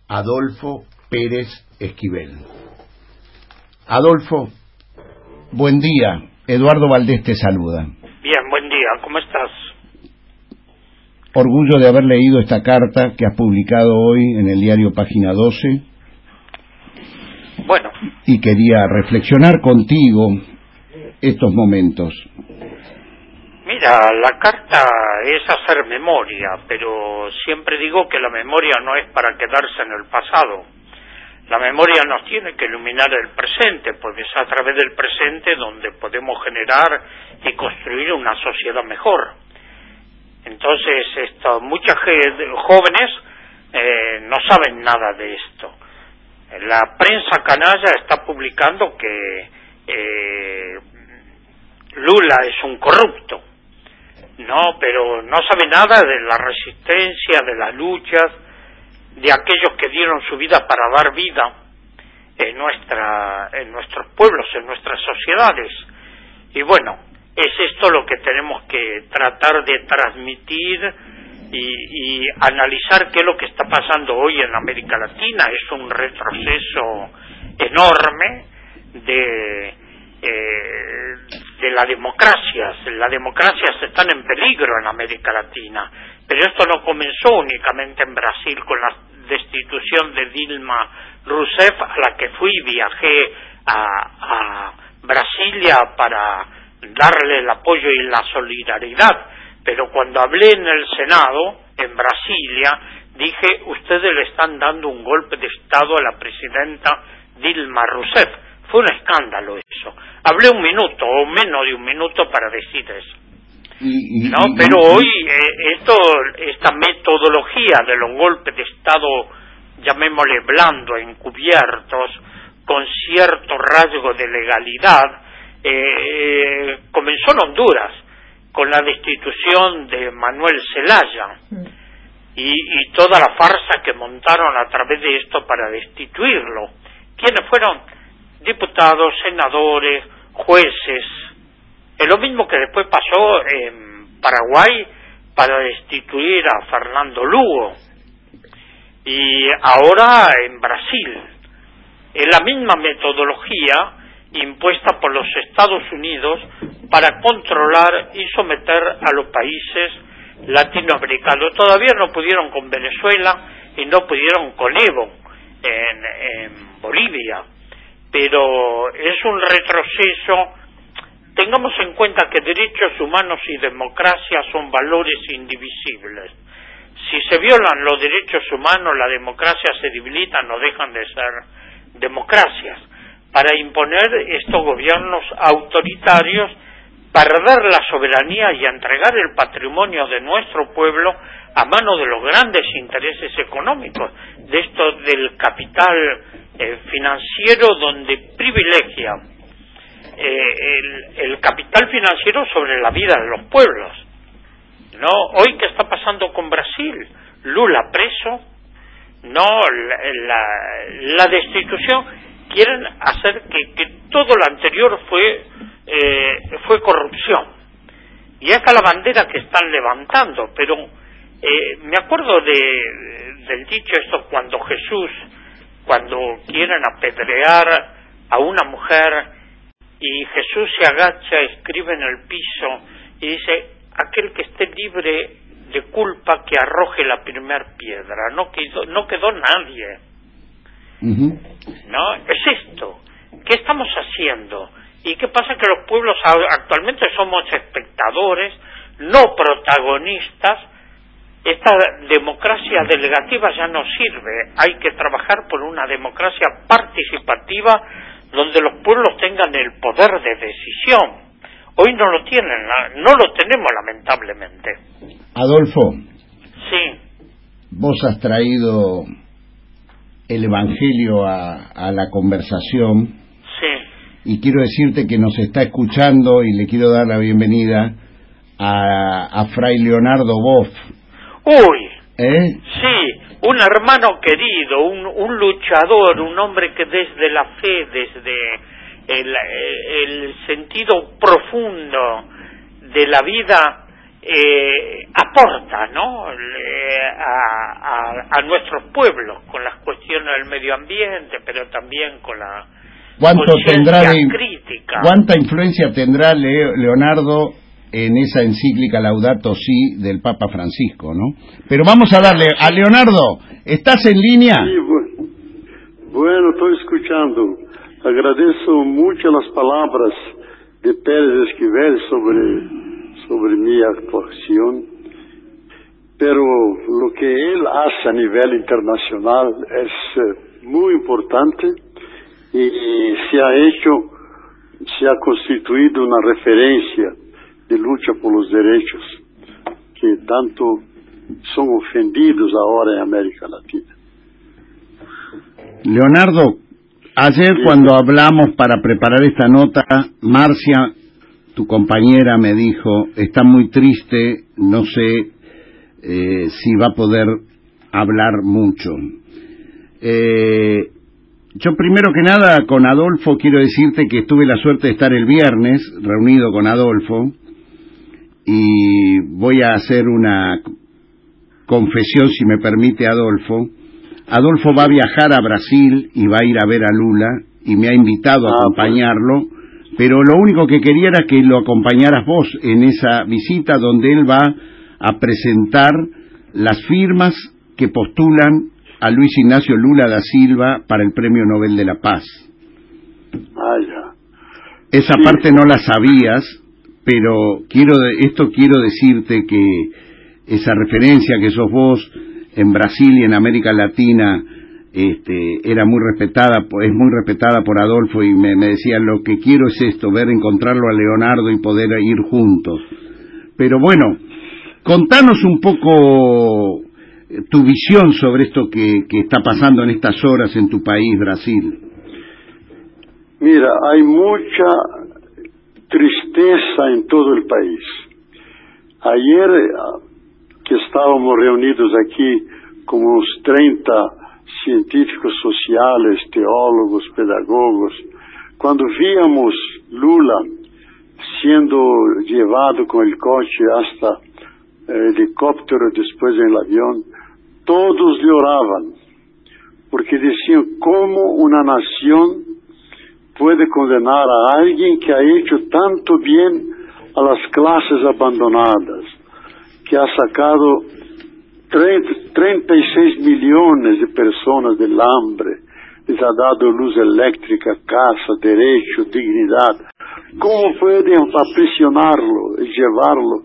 Adolfo Pérez Esquivel. Adolfo, buen día. Eduardo Valdés te saluda. Bien, buen día. ¿Cómo estás? Orgullo de haber leído esta carta que has publicado hoy en el diario Página 12. Bueno. Y quería reflexionar contigo estos momentos. Mira, la carta es hacer memoria, pero siempre digo que la memoria no es para quedarse en el pasado. La memoria nos tiene que iluminar el presente, porque es a través del presente donde podemos generar y construir una sociedad mejor. Entonces, muchas jóvenes no saben nada de esto. La prensa canalla está publicando que Lula es un corrupto. No, pero no sabe nada de la resistencia, de las luchas, de aquellos que dieron su vida para dar vida en nuestros pueblos, en nuestras sociedades. Y bueno, es esto lo que tenemos que tratar de transmitir y analizar qué es lo que está pasando hoy en América Latina. Es un retroceso enorme de las democracias. Las democracias están en peligro en América Latina, pero esto no comenzó únicamente en Brasil con la destitución de Dilma Rousseff, a la que viajé a Brasilia para darle el apoyo y la solidaridad, pero cuando hablé en el Senado, en Brasilia, dije, ustedes le están dando un golpe de Estado a la presidenta Dilma Rousseff. Fue un escándalo eso. Hablé un minuto o menos de un minuto para decir eso. Pero hoy esta metodología de los golpes de Estado, llamémosle blando, encubiertos, con cierto rasgo de legalidad, comenzó en Honduras con la destitución de Manuel Zelaya y toda la farsa que montaron a través de esto para destituirlo. ¿Quiénes fueron? Diputados, senadores, jueces. Es lo mismo que después pasó en Paraguay para destituir a Fernando Lugo. Y ahora en Brasil. Es la misma metodología impuesta por los Estados Unidos para controlar y someter a los países latinoamericanos. Todavía no pudieron con Venezuela y no pudieron con Evo en Bolivia. Pero es un retroceso. Tengamos en cuenta que derechos humanos y democracia son valores indivisibles. Si se violan los derechos humanos, la democracia se debilita, no dejan de ser democracias. Para imponer estos gobiernos autoritarios, perder la soberanía y entregar el patrimonio de nuestro pueblo a manos de los grandes intereses económicos, de esto del capital financiero, donde privilegia el capital financiero sobre la vida de los pueblos. No, hoy qué está pasando con Brasil, Lula preso, no, la destitución, quieren hacer que todo lo anterior fue corrupción, y esta es la bandera que están levantando. Pero me acuerdo del dicho esto, cuando quieren apedrear a una mujer y Jesús se agacha, escribe en el piso y dice, aquel que esté libre de culpa que arroje la primer piedra. No quedó nadie. ¿No? Es esto. ¿Qué estamos haciendo? ¿Y qué pasa? Que los pueblos actualmente somos espectadores, no protagonistas. Esta democracia delegativa ya no sirve. Hay que trabajar por una democracia participativa donde los pueblos tengan el poder de decisión. Hoy no lo tienen, no lo tenemos lamentablemente. Adolfo. Sí. Vos has traído el Evangelio a la conversación. Sí. Y quiero decirte que nos está escuchando y le quiero dar la bienvenida a Fray Leonardo Boff. Uy, sí, un hermano querido, un luchador, un hombre que desde la fe, desde el sentido profundo de la vida, aporta, ¿no?, a nuestros pueblos con las cuestiones cuestión del medio ambiente, pero también con la ¿Cuánto tendrá crítica. ¿Cuánta influencia tendrá Leonardo en esa encíclica Laudato Si del Papa Francisco, ¿no? Pero vamos a darle a Leonardo. ¿Estás en línea? Sí, bueno, estoy escuchando. Agradezco mucho las palabras de Pérez Esquivel sobre mi actuación, pero lo que él hace a nivel internacional es muy importante y se ha constituido una referencia de lucha por los derechos que tanto son ofendidos ahora en América Latina. Leonardo, ayer cuando hablamos para preparar esta nota, Marcia, tu compañera, me dijo, está muy triste, no sé si va a poder hablar mucho. Yo primero que nada con Adolfo quiero decirte que tuve la suerte de estar el viernes reunido con Adolfo y voy a hacer una confesión, si me permite Adolfo. Adolfo va a viajar a Brasil y va a ir a ver a Lula y me ha invitado a acompañarlo, pero lo único que quería era que lo acompañaras vos en esa visita donde él va a presentar las firmas que postulan a Luis Ignacio Lula da Silva para el Premio Nobel de la Paz. Esa parte no la sabías, pero quiero decirte que esa referencia que sos vos en Brasil y en América Latina era muy respetada, es muy respetada por Adolfo, y me decía, lo que quiero es esto, encontrarlo a Leonardo y poder ir juntos. Pero bueno, contanos un poco tu visión sobre esto que está pasando en estas horas en tu país, Brasil. Mira, hay mucha tristeza en todo el país. Ayer que estábamos reunidos aquí como unos 30 científicos sociales, teólogos, pedagogos, cuando víamos Lula siendo llevado con el coche hasta el helicóptero, después en el avión, todos lloraban, porque decían, ¿cómo una nación puede condenar a alguien que ha hecho tanto bien a las clases abandonadas, que ha sacado 36 millones de personas del hambre, les ha dado luz eléctrica, casa, derecho, dignidad? ¿Cómo pueden aprisionarlo y llevarlo?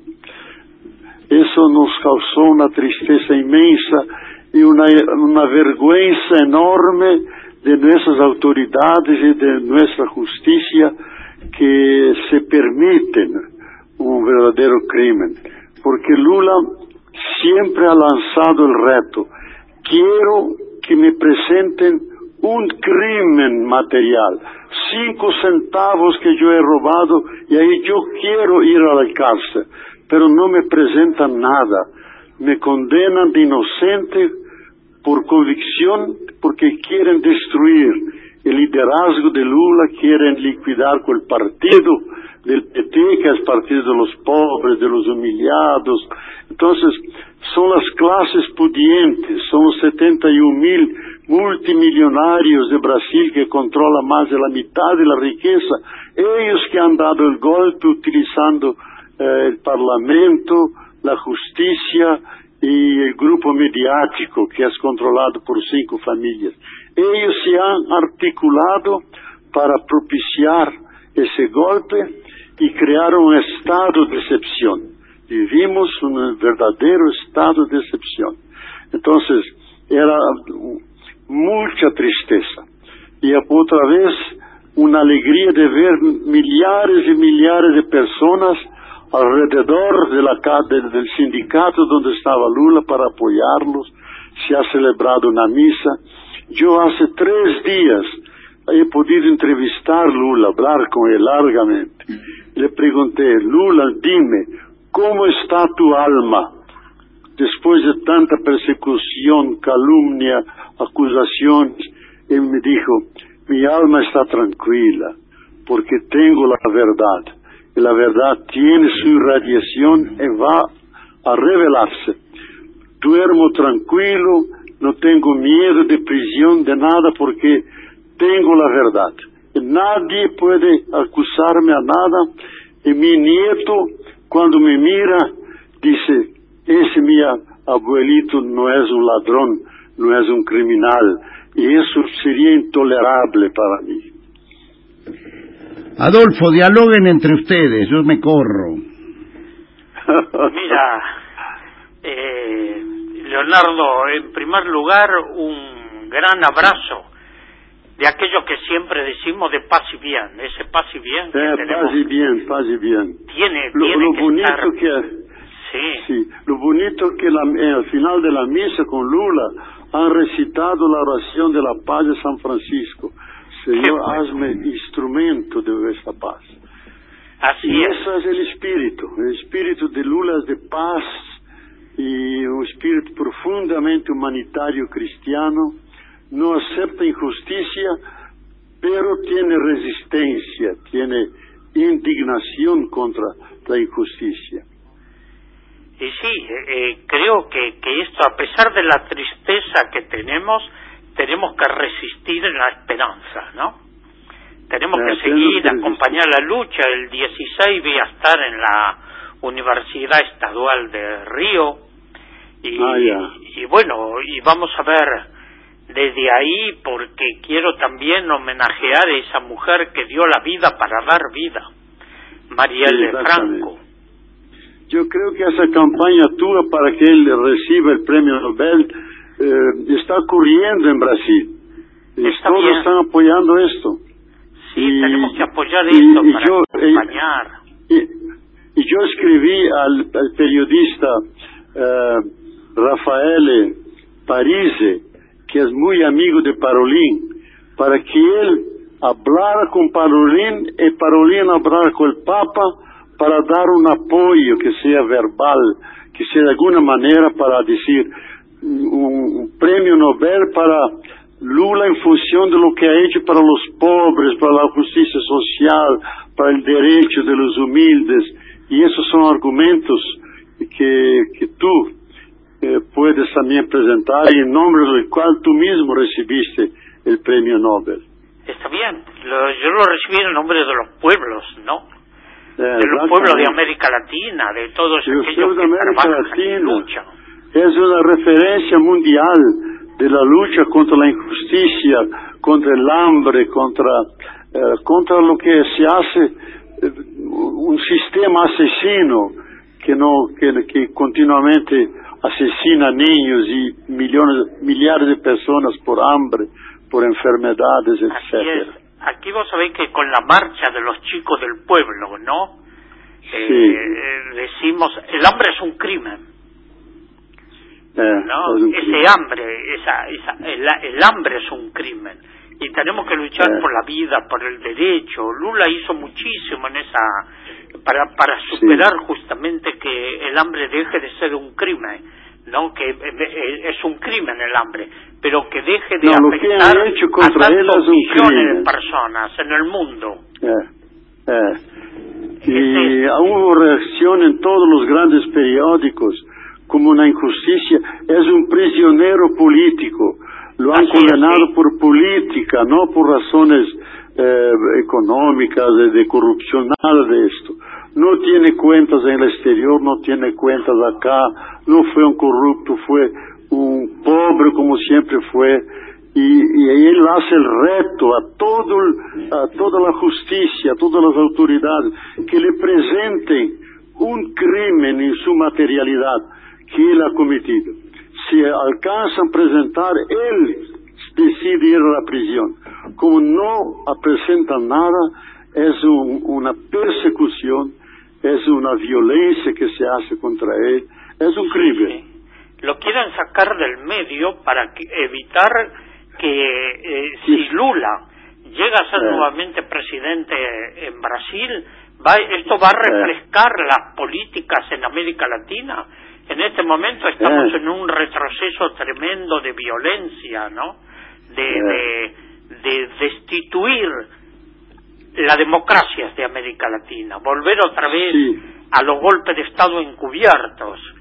Eso nos causó una tristeza inmensa y una vergüenza enorme de nuestras autoridades y de nuestra justicia, que se permiten un verdadero crimen. Porque Lula siempre ha lanzado el reto: quiero que me presenten un crimen material, 5 centavos que yo he robado, y ahí yo quiero ir a la cárcel, pero no me presentan nada, me condenan de inocente por convicción, porque quieren destruir el liderazgo de Lula, quieren liquidar con el partido del PT, que es partido de los pobres, de los humillados. Entonces, son las clases pudientes, son los 71,000 multimillonarios de Brasil que controlan más de la mitad de la riqueza, ellos que han dado el golpe utilizando el Parlamento, la justicia y el grupo mediático que es controlado por 5 familias. Ellos se han articulado para propiciar ese golpe y crear un estado de excepción. Vivimos un verdadero estado de excepción. Entonces, era mucha tristeza. Y otra vez, una alegría de ver millares y millares de personas alrededor del sindicato donde estaba Lula para apoyarlos. Se ha celebrado una misa. Yo hace 3 días he podido entrevistar a Lula, hablar con él largamente. Le pregunté, Lula, dime, ¿cómo está tu alma después de tanta persecución, calumnia, acusaciones? Él me dijo, mi alma está tranquila porque tengo la verdad. Y la verdad tiene su irradiación y va a revelarse. Duermo tranquilo, no tengo miedo de prisión, de nada, porque tengo la verdad. Y nadie puede acusarme a nada. Y mi nieto, cuando me mira, dice, ese mi abuelito no es un ladrón, no es un criminal. Y eso sería intolerable para mí. Adolfo, dialoguen entre ustedes, yo me corro. Mira, Leonardo, en primer lugar, un gran abrazo de aquello que siempre decimos de paz y bien, ese paz y bien que tenemos. Paz y bien, paz y bien. Tiene lo que bonito estar... que Sí. Lo bonito que al final de la misa con Lula han recitado la oración de la paz de San Francisco. Señor, hazme instrumento de esa paz. Así y es. Ese es el espíritu de Lula es de paz y un espíritu profundamente humanitario cristiano. No acepta injusticia, pero tiene resistencia, tiene indignación contra la injusticia. Y sí, creo que esto, a pesar de la tristeza que tenemos que resistir en la esperanza, ¿no? Tenemos que seguir, acompañar la lucha. El 16 voy a estar en la Universidad Estadual de Río y bueno, y vamos a ver desde ahí, porque quiero también homenajear a esa mujer que dio la vida para dar vida, Marielle Franco. Yo creo que esa campaña tuya para que él reciba el premio Nobel está ocurriendo en Brasil. Todos están apoyando esto. Sí, tenemos que apoyar esto para acompañar. Y yo escribí al periodista Rafael Parise, que es muy amigo de Parolin, para que él hablara con Parolin y Parolin hablara con el Papa para dar un apoyo que sea verbal, que sea de alguna manera para decir un premio Nobel para Lula en función de lo que ha hecho para los pobres, para la justicia social, para el derecho de los humildes. Y esos son argumentos que tú puedes también presentar y en nombre del cual tú mismo recibiste el premio Nobel. Está bien, yo lo recibí en nombre de los pueblos, ¿no? De los pueblos de América Latina, de todos aquellos que trabajan y luchan. Es una referencia mundial de la lucha contra la injusticia, contra el hambre, contra lo que se hace un sistema asesino que continuamente asesina niños y millares de personas por hambre, por enfermedades, etc. Aquí vos sabéis que con la marcha de los chicos del pueblo, ¿no? Decimos, el hambre es un crimen. ¿No? Ese hambre, el hambre es un crimen. Y tenemos que luchar por la vida, por el derecho. Lula hizo muchísimo en para superar justamente que el hambre deje de ser un crimen, ¿no? Que es un crimen el hambre, pero que deje de afectar a tantos millones de personas en el mundo. Y hubo reacción en todos los grandes periódicos como una injusticia. Es un prisionero político, lo han condenado por política, no por razones económicas, de corrupción, nada de esto. No tiene cuentas en el exterior, no tiene cuentas acá, no fue un corrupto, fue un pobre como siempre fue, y él hace el reto a toda la justicia, a todas las autoridades, que le presenten un crimen en su materialidad que él ha cometido. Si alcanzan a presentar, él decide ir a la prisión. Como no presentan nada, es una persecución, es una violencia que se hace contra él, es un crimen. Lo quieren sacar del medio para evitar que si Lula llega a ser nuevamente presidente en Brasil, esto va a refrescar las políticas en América Latina. En este momento estamos en un retroceso tremendo de violencia, ¿no? De destituir la democracia de América Latina, volver otra vez a los golpes de Estado encubiertos.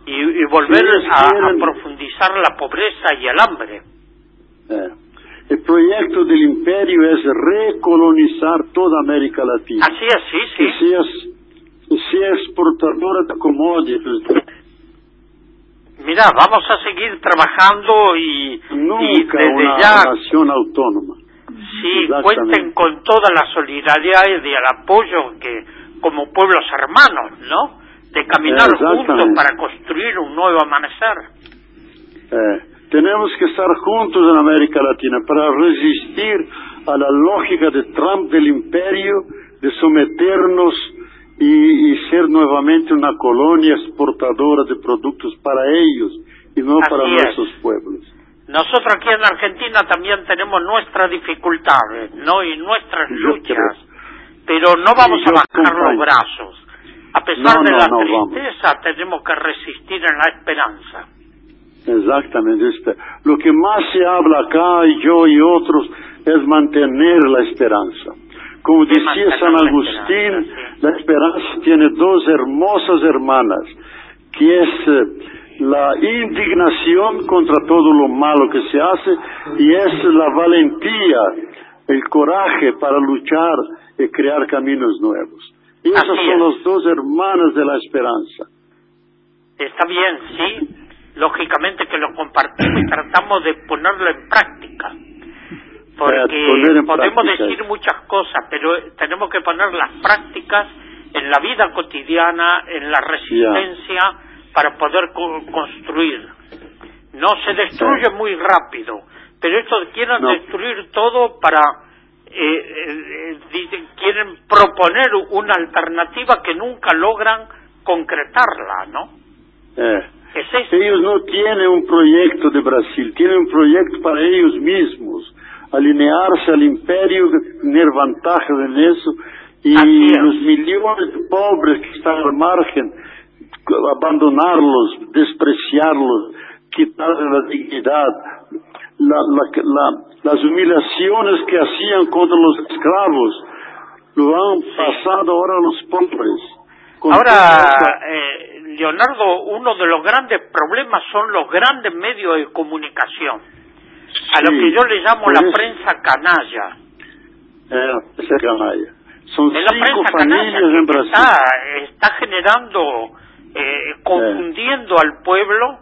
y volver a profundizar la pobreza y el hambre. El proyecto del imperio es recolonizar toda América Latina. Así es, sí. Que sea exportadora de commodities. Mira, vamos a seguir trabajando y desde una ya nación autónoma. Sí, cuenten con toda la solidaridad y el apoyo que como pueblos hermanos, ¿no? De caminar juntos para construir un nuevo amanecer. Tenemos que estar juntos en América Latina para resistir a la lógica de Trump del imperio, de someternos y ser nuevamente una colonia exportadora de productos para ellos y no para nuestros pueblos. Nosotros aquí en Argentina también tenemos nuestras dificultades, ¿no? Y nuestras luchas, pero no vamos a bajar los brazos. A pesar de la tristeza, tenemos que resistir en la esperanza. Exactamente. Lo que más se habla acá, y yo y otros, es mantener la esperanza. Como decía San Agustín, la esperanza tiene dos hermosas hermanas, que es la indignación contra todo lo malo que se hace y es la valentía, el coraje para luchar y crear caminos nuevos. Y esas son las dos hermanas de la esperanza. Está bien, sí. Lógicamente que lo compartimos y tratamos de ponerlo en práctica. Porque podemos decir muchas cosas, pero tenemos que poner las prácticas en la vida cotidiana, en la resistencia, para poder construir. No se destruye muy rápido, pero estos quieren destruir todo para... quieren proponer una alternativa que nunca logran concretarla, ¿no? Ellos no tienen un proyecto de Brasil, tienen un proyecto para ellos mismos, alinearse al imperio, tener ventaja en eso, y los millones de pobres que están al margen, abandonarlos, despreciarlos, quitarles la dignidad, las humillaciones que hacían contra los esclavos, lo han pasado ahora a los pobres. Ahora, Leonardo, uno de los grandes problemas son los grandes medios de comunicación, a lo que yo le llamo la prensa canalla. Esa canalla. Son la 5 familias en Brasil. Está generando, confundiendo al pueblo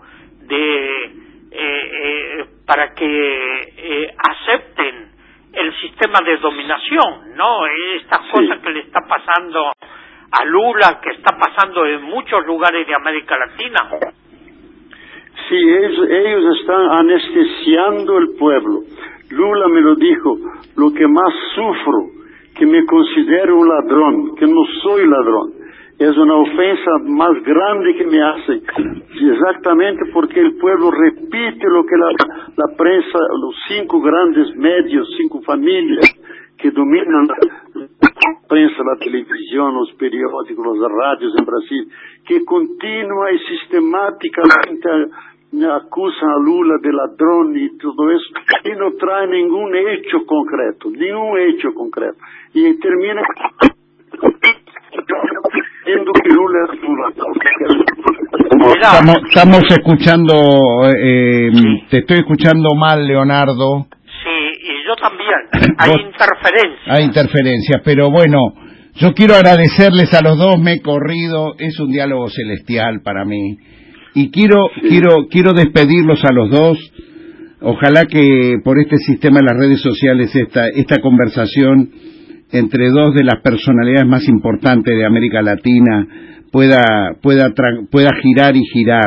para que acepten el sistema de dominación, ¿no? Estas cosas que le está pasando a Lula, que está pasando en muchos lugares de América Latina. Sí, ellos están anestesiando el pueblo. Lula me lo dijo, lo que más sufro, que me considero un ladrón, que no soy ladrón. Es una ofensa más grande que me hacen, exactamente porque el pueblo repite lo que la prensa, los 5 grandes medios, 5 familias que dominan la prensa, la televisión, los periódicos, las radios en Brasil, que continua y sistemáticamente acusan a Lula de ladrón y todo eso, y no trae ningún hecho concreto. Y termina Estamos escuchando, te estoy escuchando mal, Leonardo. Sí, y yo también. Hay interferencias, pero bueno, yo quiero agradecerles a los dos, me he corrido, es un diálogo celestial para mí, y quiero despedirlos a los dos. Ojalá que por este sistema de las redes sociales esta conversación entre dos de las personalidades más importantes de América Latina pueda girar y girar.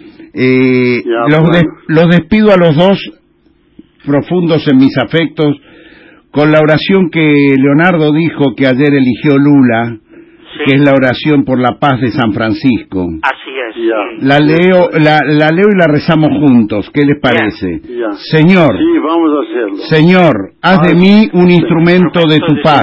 Los despido a los dos, profundos en mis afectos, con la oración que Leonardo dijo que ayer eligió Lula, que es la oración por la paz de San Francisco. Así es. La leo y la rezamos juntos. ¿Qué les parece? Señor, sí, vamos a hacerlo. Señor, haz de mí un instrumento de tu paz.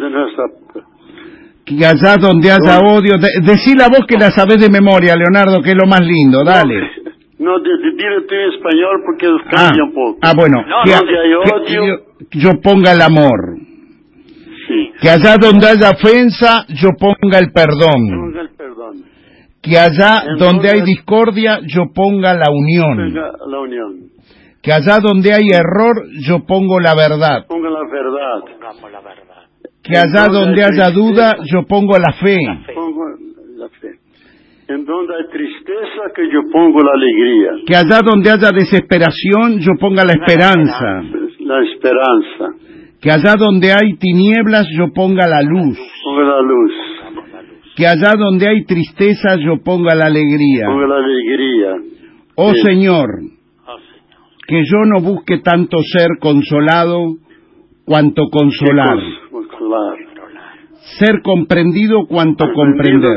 Que allá donde haya odio, decí la voz que la sabés de memoria, Leonardo, que es lo más lindo, dale. No, dile tú en español porque cambia un poco. Bueno, que yo ponga el amor. Sí. Que allá donde haya ofensa, yo ponga el perdón. Que allá donde hay discordia yo ponga la unión. La unión. Que allá donde hay error yo pongo la verdad. Ponga la verdad. Pongamos la verdad. Que allá donde haya duda yo pongo la fe. Pongo la fe. En donde hay tristeza que yo pongo la alegría. Que allá donde haya desesperación yo ponga la esperanza. La esperanza. Que allá donde hay tinieblas yo ponga la luz. Ponga la luz. Que allá donde hay tristeza yo ponga la alegría. Ponga la alegría. Oh Sí. Señor, que yo no busque tanto ser consolado cuanto consolar. Consolar. Ser comprendido cuanto comprender.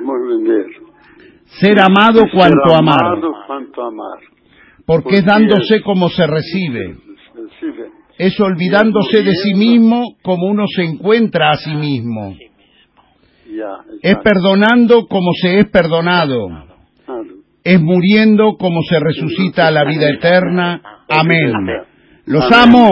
Ser amado cuanto amar. Porque es dándose como se recibe. Es olvidándose de sí mismo como uno se encuentra a sí mismo. Es perdonando como se es perdonado. Es muriendo como se resucita a la vida eterna. Amén. Los amo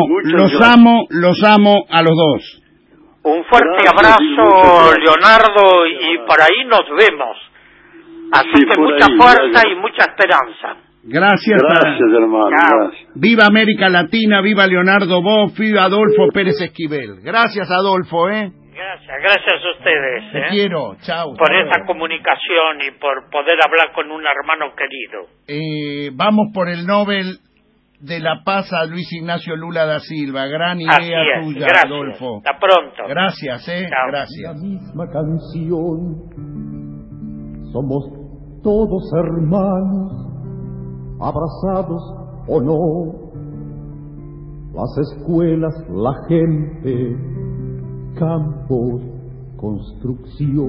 a los dos. Un fuerte abrazo, Leonardo, y por ahí nos vemos. Así que mucha fuerza y mucha esperanza. Gracias, hermano. Gracias. Viva América Latina, viva Leonardo Boff, viva Adolfo Pérez Esquivel. Gracias, Adolfo, Gracias a ustedes. Te quiero, chao. Por esa comunicación y por poder hablar con un hermano querido. Vamos por el Nobel de la Paz a Luis Ignacio Lula da Silva. Gran idea tuya, gracias. Adolfo. Hasta pronto. Gracias, Chao. Gracias. La misma canción, somos todos hermanos, abrazados o no, las escuelas, la gente, campos, construcción,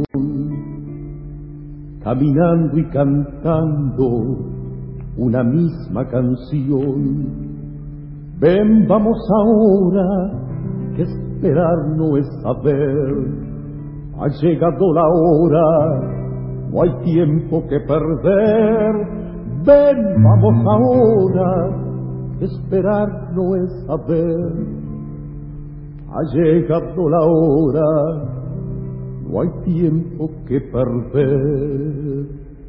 caminando y cantando una misma canción. Ven, vamos ahora, que esperar no es saber, ha llegado la hora, no hay tiempo que perder. Ven, vamos ahora, que esperar no es saber, ha llegado la hora, no hay tiempo que perder.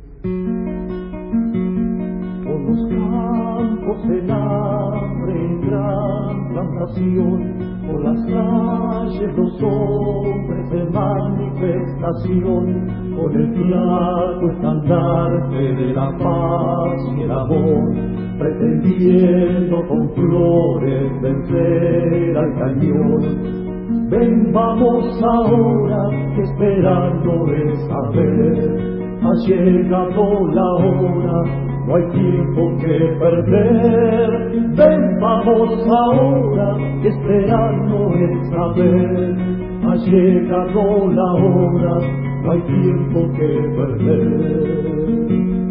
Por los campos en hambre, en gran plantación, por las calles los hombres de manifestación, con el flaco estandarte de la paz y el amor, pretendiendo con flores vencer al cañón. Ven, vamos ahora, que esperando es saber, ha llegado la hora, no hay tiempo que perder. Ven, vamos ahora, que esperando es saber, ha llegado la hora, no hay tiempo que perder.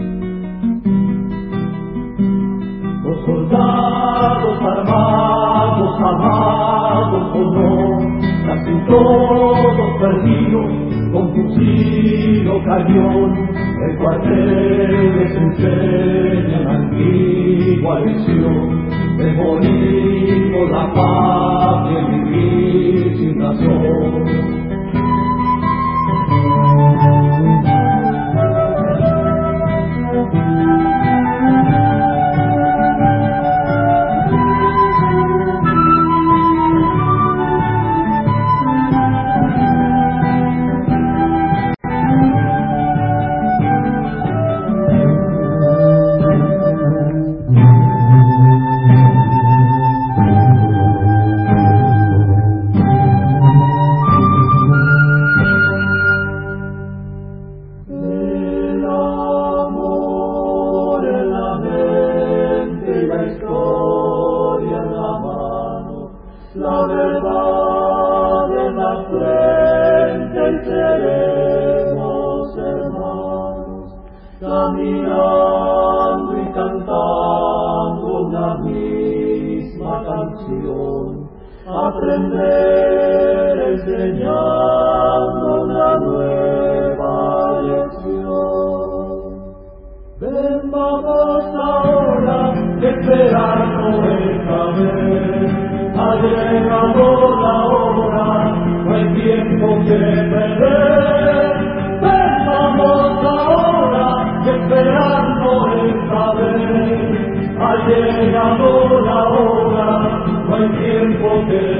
Los soldados armados, amados o no, casi todos perdidos, con fusil o cañón, el cuartel les enseña la antigua lección de morir por la patria y vivir sin razón. Caminando y cantando una misma canción, aprender enseñando una nueva lección. Ven, vamos ahora, que esperar no es saber, ha llegado la hora, no hay tiempo que perder. Ven, vamos ahora, al tiempo que